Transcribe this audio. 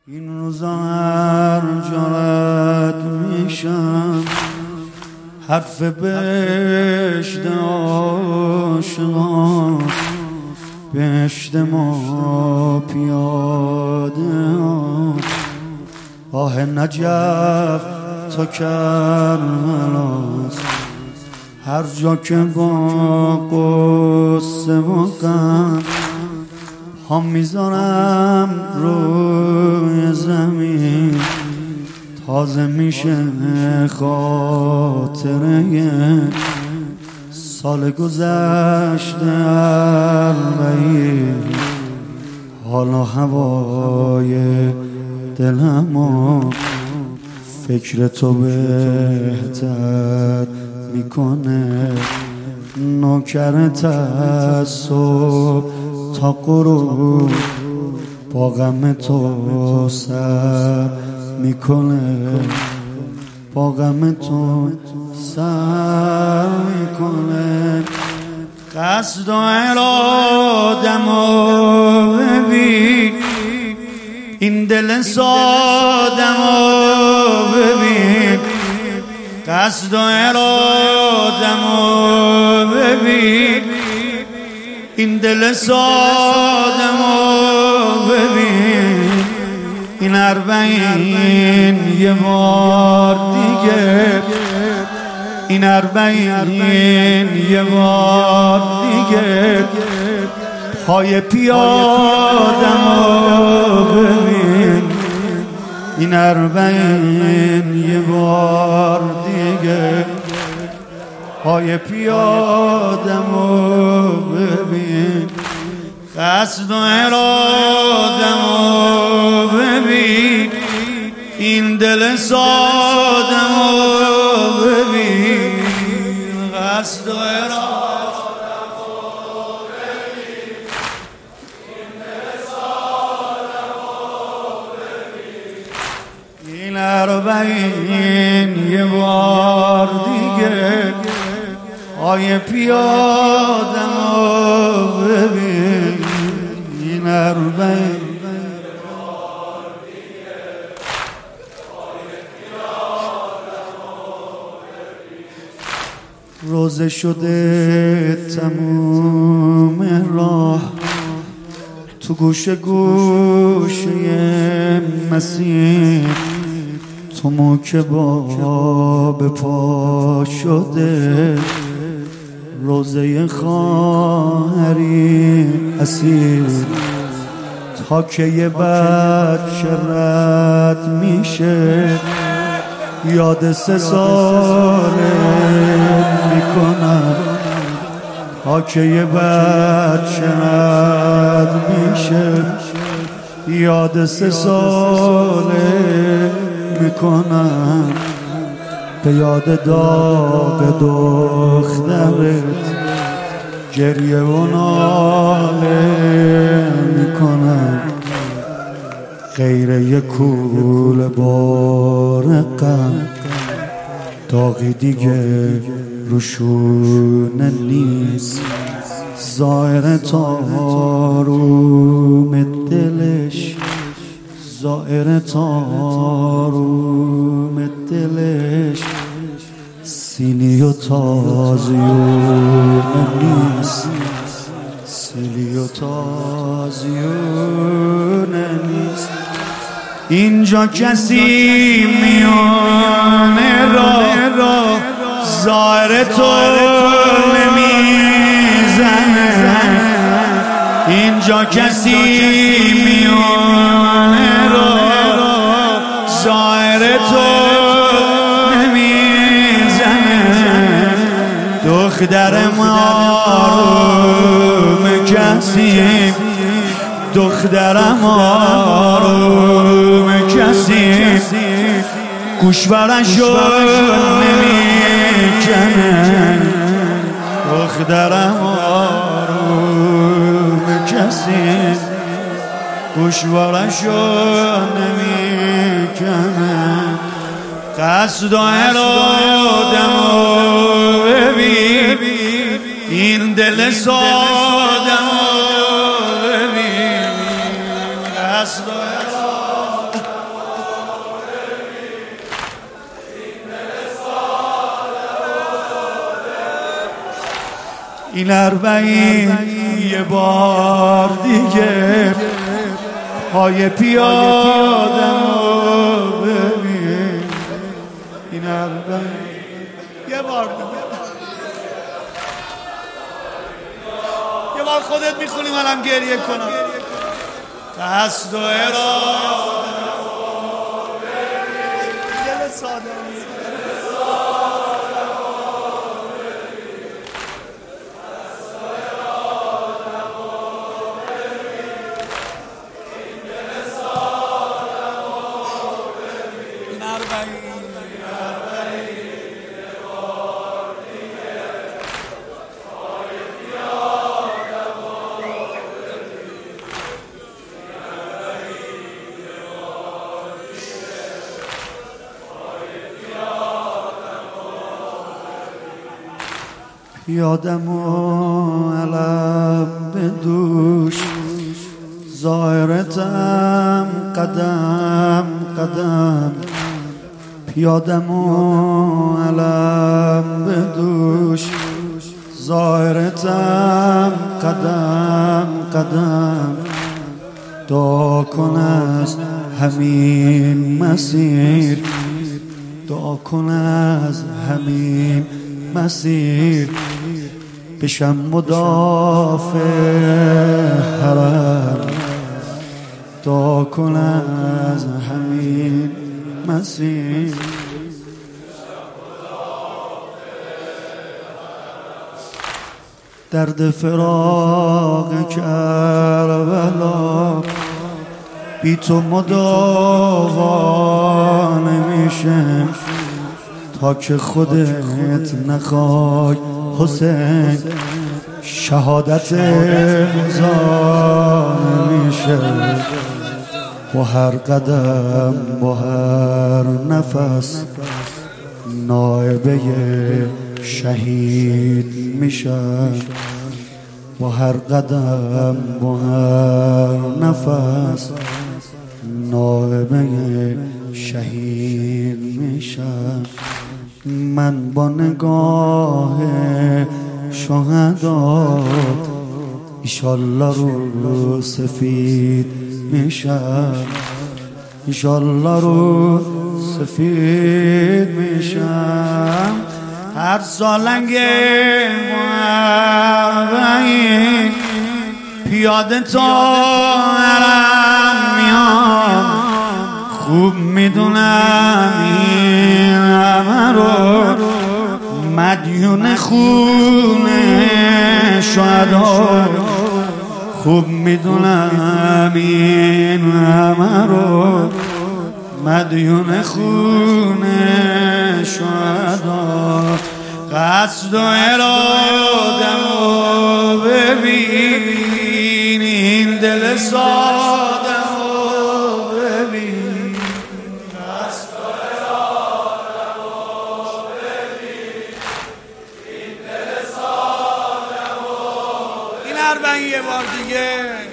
این روزا هر جا رد میشم حرف بهشت عاشقاست، بهشت ما پیاده آه نجف تا کربلاست. هر جا که با قصه و غم ها میذارم روی زمین، تازه میشه خاطره سال گذشته اربعین. حالا هوای دلمو فکر تو بهتر میکنه، نوکرت از صبح تا غروب با غم تو سر میکنه، با غم تو سر میکنه. قصد و ارادمو ببین، این دل سادمو ببین، قصد و ارادمو ببین، این دل سادمو ببین. این اربعین یه بار دیگه، این اربعین یه بار دیگه پای پیادمو ببین. این اربعین یه بار دیگه پای پیادمو ببین. قصد و ارادمو ببین، این دل سادمو ببین. قصد و ارادمو ببین، این دل سادمو ببین. این اربعین یه بار دیگه پای پیادمو ببین. این اربعین روزه شده تموم راه، تو گوشه گوشه مسیر، تو موکبا پا شده، روزه خواهری اسیر. تا که یه بچه رد میشه یاد 3 ساله میکنم. تا که یه بچه رد میشه یاد 3 ساله میکنم. به یاد داغ دخترت گریه و ناله میکنم. غیر یک کوله بار غم داغی دیگه روشونه نیست. ظاهر تاروم دلش، ظاهر تاروم دلش سیلی و تازیونه نیست، سیلی و تازیونه نیست. اینجا کسی میانه را ظاهر تو نمیزنه، اینجا کسی میانه را ظاهر تو نمیزنه. دختر آروم کسی، دخترم آروم کسی گوشوارشو نمیکنه. دخترم آروم کسی گوشوارشو نمیکنه. قصد و ارادمو ببین، این دل سادمو ببین. قصد و ارادمو این اربعین یه بار دیگه پای پیادم رو ببین. این اربعین یه بار دیگه، یه بار خودت میخونی منم گریه کنم. قصد و اراده دل ساده یادم و علم به دوش، زائرتم قدم قدم. پیادم و علم به دوش، زائرتم قدم قدم. دعا کن از همین مسیر، دعا کن از همین مسیر، بشم مدافع حرم. دعا کن از همین مسیر، درد فراق کربلا بی تو مداوا نمیشه. تا که خودت نخوای حسین، شهادت امضا نمیشه. با هر قدم با هر نفس نائبه شهید میشم. با هر قدم با هر نفس نائبه شهید میشم. من با نگاه شهدات ایشالله رو سفید میشم. ایشالله رو سفید میشم. هر سالنگ معبعین پیاده تا حرم میام. خوب میدونم این همه رو مدیون خون شهدا. خوب میدونم این همه رو مدیون خون شهدا. قصد و ارادم رو ببین، این دل سادم رو ببین. قصد و ارادم رو ببین، این دل سادم رو ببین. این اربعین یه بار دیگه